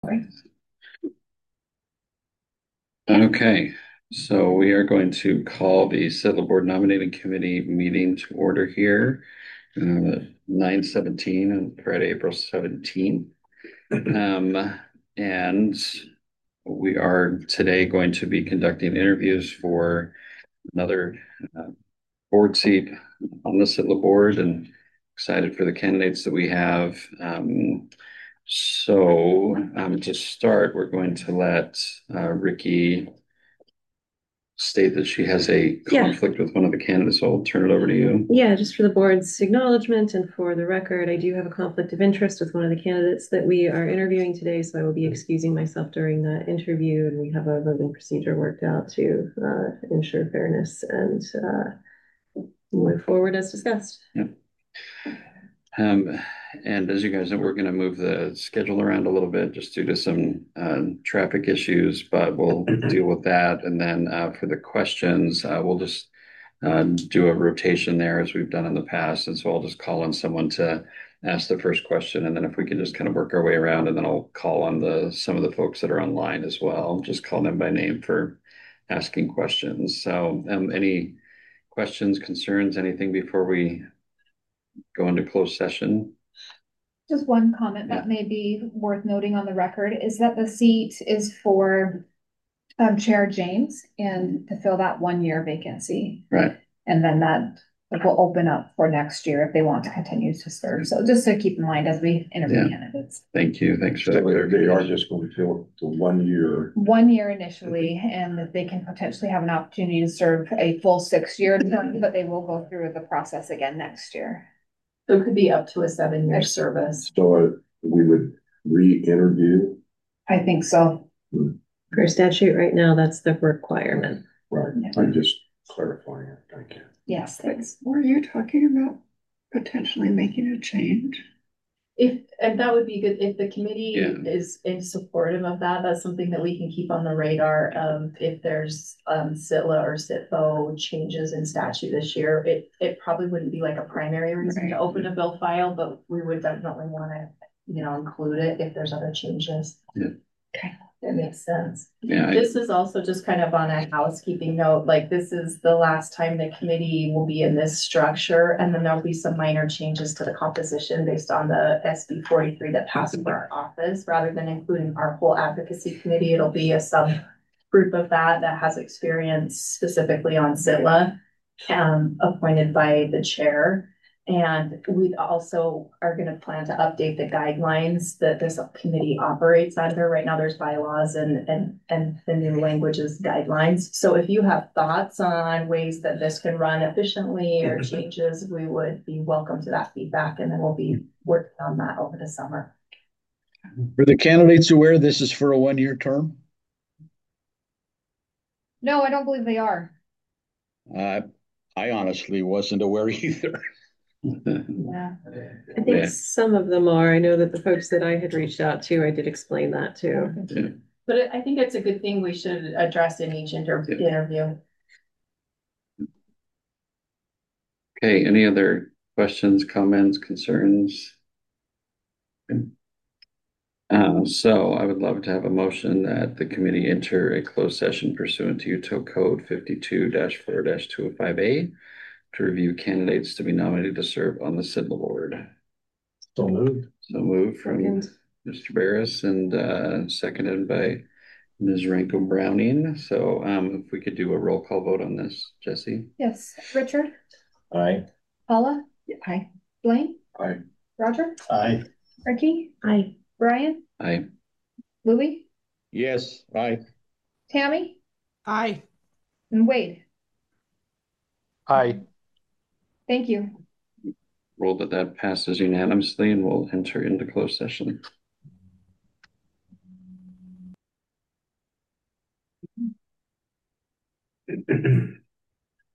Okay, so we are going to call the Settle Board Nominating Committee meeting to order here, 9/17 on Friday, April 17th. And we are today going to be conducting interviews for another board seat on the Sitla board, and excited for the candidates that we have. To start, we're going to let Ricky state that she has a conflict with one of the candidates. So I'll turn it over to you. Yeah, just for the board's acknowledgement and for the record, I do have a conflict of interest with one of the candidates that we are interviewing today, so I will be excusing myself during the interview, and we have a voting procedure worked out to ensure fairness and move forward as discussed. Yep. And as you guys know, we're going to move the schedule around a little bit just due to some traffic issues, but we'll deal with that. And then for the questions, we'll just do a rotation there as we've done in the past. And so I'll just call on someone to ask the first question. And then if we can just kind of work our way around, and then I'll call on some of the folks that are online as well. Just call them by name for asking questions. So any questions, concerns, anything before we go into closed session? Just one comment that may be worth noting on the record is that the seat is for Chair James and to fill that 1 year vacancy. Right. And then that will open up for next year if they want to continue to serve. So just to keep in mind as we interview candidates. Thank you. Thanks for that. They are just going to fill the 1 year. 1 year initially, and they can potentially have an opportunity to serve a full 6 year, but they will go through the process again next year. So it could be up to a 7-year service. So we would re-interview. I think so. For statute right now, that's the requirement. Right. I'm just clarifying it. Thank you. Yes, thanks. Were you talking about potentially making a change? And that would be good if the committee is in supportive of that. That's something that we can keep on the radar of if there's SITLA or SITFO changes in statute this year. It probably wouldn't be like a primary reason to open a bill file, but we would definitely want to, include it if there's other changes. Yeah. Okay. That makes sense. Yeah. This is also just kind of on a housekeeping note, like this is the last time the committee will be in this structure, and then there'll be some minor changes to the composition based on the SB 43 that passed for our office. Rather than including our whole advocacy committee, it'll be a subgroup of that has experience specifically on SITLA, appointed by the chair. And we also are going to plan to update the guidelines that this committee operates under. Right now there's bylaws and the new language is guidelines. So if you have thoughts on ways that this can run efficiently or changes, we would be welcome to that feedback. And then we'll be working on that over the summer. Are the candidates aware this is for a 1-year term? No, I don't believe they are. I honestly wasn't aware either. Yeah. I think some of them are. I know that the folks that I had reached out to, I did explain that too. Yeah. But I think it's a good thing we should address in each interview. Okay, any other questions, comments, concerns? So I would love to have a motion that the committee enter a closed session pursuant to Utah Code 52-4-205A to review candidates to be nominated to serve on the SITLA board. So moved. So moved from Mr. Barris and seconded by Ms. Ranko Browning. So if we could do a roll call vote on this, Jesse. Yes. Richard. Aye. Paula. Aye. Blaine. Aye. Roger. Aye. Ricky. Aye. Brian. Aye. Louie. Yes, aye. Tammy. Aye. And Wade. Aye. Thank you. Roll that passes unanimously, and we'll enter into closed session.